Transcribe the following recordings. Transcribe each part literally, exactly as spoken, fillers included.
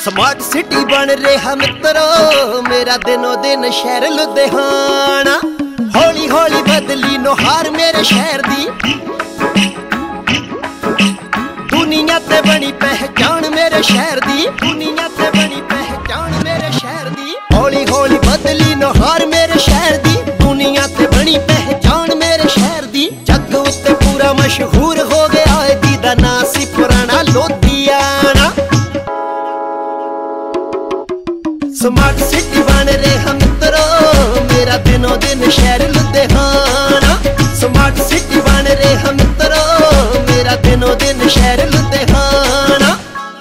Smart city ਬਣ ਰਿਹਾ ਮਿੱਤਰੋ ਮੇਰਾ ਦਿਨੋ ਦਿਨ ਸ਼ਹਿਰ ਲੁਧਿਆਣਾ। ਹੌਲੀ ਹੌਲੀ ਬਦਲੀ ਨੁਹਾਰ ਮੇਰੇ ਸ਼ਹਿਰ ਦੀ, ਦੁਨੀਆ ਤੇ ਬਣੀ ਪਹਿਚਾਣ ਮੇਰੇ ਸ਼ਹਿਰ ਦੀ, ਦੁਨੀਆ ਤੇ ਬਣੀ ਪਹਿਚਾਣ ਮੇਰੇ ਸ਼ਹਿਰ ਦੀ। ਹੌਲੀ ਹੌਲੀ ਬਦਲੀ ਨੁਹਾਰ ਮੇਰੇ ਸ਼ਹਿਰ ਦੀ, ਦੁਨੀਆ ਤੇ ਬਣੀ ਪਹਿਚਾਣ ਮੇਰੇ ਸ਼ਹਿਰ ਦੀ। ਜੱਗ ਉੱਤੇ ਪੂਰਾ ਮਸ਼ਹੂਰ ਹੋ ਗਿਆ ਜਿਹਦਾ ਨਾਂ ਸੀ ਪੁਰਾਣਾ ਲੁਧਿਆਣਾ। ਸਮਾਰਟ ਸਿਟੀ ਬਣ ਰਿਹਾ ਮਿੱਤਰੋ ਮੇਰਾ ਦਿਨੋ ਦਿਨ ਸ਼ਹਿਰ ਲੁਧਿਆਣਾ। ਸਮਾਰਟ ਸਿਟੀ ਬਣ ਰਿਹਾ ਮਿੱਤਰੋ ਮੇਰਾ ਦਿਨੋ ਦਿਨ ਸ਼ਹਿਰ ਲੁਧਿਆਣਾ।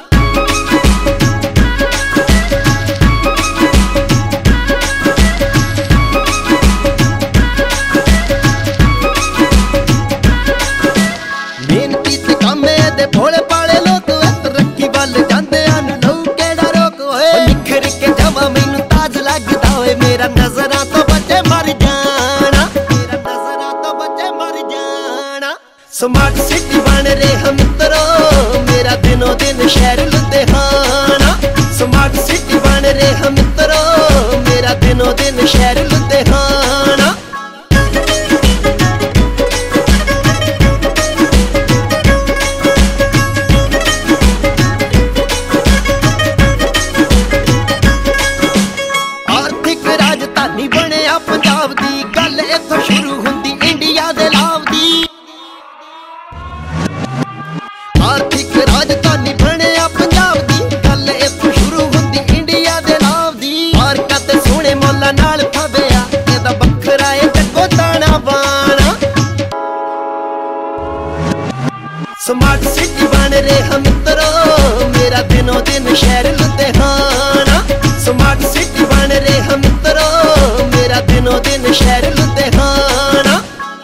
ਮਿਹਨਤੀ ਤੇ ਕਾਮੇ ਦੇ ਭੋਲੇ ਭਾਲੇ ਲੋਕ ਤਰੱਕੀ ਵੱਲ ਜਾਂਦੇ ਹਨ, ਲਊ ਕਿਹੜਾ ਰੋਕ ਹੋਏ। ਨਿਖਰ ਕੇ ਜਾਵਾਂ ਮੈਨੂੰ ਤਾਜ ਲੱਗਦਾ ਹੋਏ, ਮੇਰਾ ਨਜ਼ਰਾਂ ਤੋਂ ਬੱਚੇ ਮਰ ਜਾਣਾ, ਮੇਰਾ ਨਜ਼ਰਾਂ ਤੋਂ ਬੱਚੇ ਮਰ ਜਾਣਾ। ਸਮਾਰਟ ਸਿਟੀ ਬਣ ਰਿਹਾ ਮਿੱਤਰੋ ਮੇਰਾ ਦਿਨੋ ਦਿਨ ਸ਼ਹਿਰ ਲੁਧਿਆਣਾ। ਸਮਾਰਟ ਸਿਟੀ ਬਣ ਰਿਹਾ ਮਿੱਤਰੋ ਮੇਰਾ ਦਿਨੋ ਦਿਨ ਸ਼ਹਿਰ ਲੁਧਿਆਣਾ। ਰਾਜਧਾਨੀ ਬਣਿਆ ਪੰਜਾਬ ਦੀ, ਗੱਲ ਇੱਥੋਂ ਸ਼ੁਰੂ ਹੁੰਦੀ ਇੰਡੀਆ ਦੇ ਲਾਭ ਦੀ। ਆਰਥਿਕ ਰਾਜਧਾਨੀ ਬਣਿਆ ਪੰਜਾਬ ਦੀ, ਗੱਲ ਇੱਥੋਂ ਸ਼ੁਰੂ ਹੁੰਦੀ ਇੰਡੀਆ ਦੇ ਲਾਭ ਦੀ। ਪਾਰਕਾਂ ਤੇ ਸੋਹਣੇ ਮੌਲਾਂ ਨਾਲ ਫਬਿਆ ਇਹਦਾ ਵੱਖਰਾ ਏ ਜੱਗੋ ਦਾਣਾ ਬਾਣਾ। ਸਮਾਰਟ ਸਿਟੀ ਬਣ ਰਿਹਾ ਮਿੱਤਰੋ ਮੇਰਾ ਦਿਨੋ ਦਿਨ ਸ਼ਹਿਰ ਲੁਧਿਆਣਾ। ਸਮਾਰਟ ਸਿਟੀ ਬਣ ਰਿਹਾ ਮਿੱਤਰੋ ਮੇਰਾ ਦਿਨੋ ਦਿਨ ਸ਼ਹਿਰ ਲੁਧਿਆਣਾ।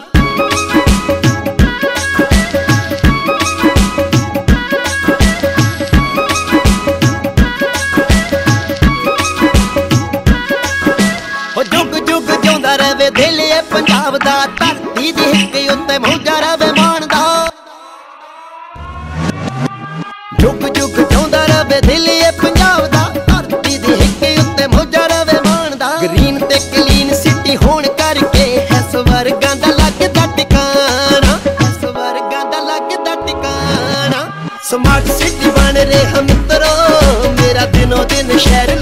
ਉਹ ਜੁਗ ਜੁਗ ਜਿਉਂਦਾ ਰਵੇ ਦਿਲ ਏ ਪੰਜਾਬ ਦਾ, ਧਰਤੀ ਦੀ ਹਿੱਕ ਉੱਤੇ ਮੌਜਾ ਰਵੇ ਮਾਣ ਦਾ। ਜੁਗ ਜੁਗ ਜਿਉਂਦਾ ਰਵੇ ਦਿਲ ਏ ਪੰਜਾਬ ਦਾ, ਧਰਤੀ ਦੀ ਹਿੱਕ ਉੱਤੇ ਮੌਜਾ ਰਵੇ ਮਾਣ ਦਾ। ਗ੍ਰੀਨ ਤੇ ਕਲੀਨ ਸਿਟੀ ਹੋਣ ਕਰਕੇ ਹੈ ਸਵਰਗਾਂ ਦਾ ਲੱਗਦਾ ਟਿਕਾਣਾ, ਸਵਰਗਾਂ ਦਾ ਲੱਗਦਾ ਟਿਕਾਣਾ। ਸਮਾਰਟ ਸਿਟੀ ਬਣ ਰਿਹਾ ਮਿੱਤਰੋ ਮੇਰਾ ਦਿਨੋ ਦਿਨ ਸ਼ਹਿਰ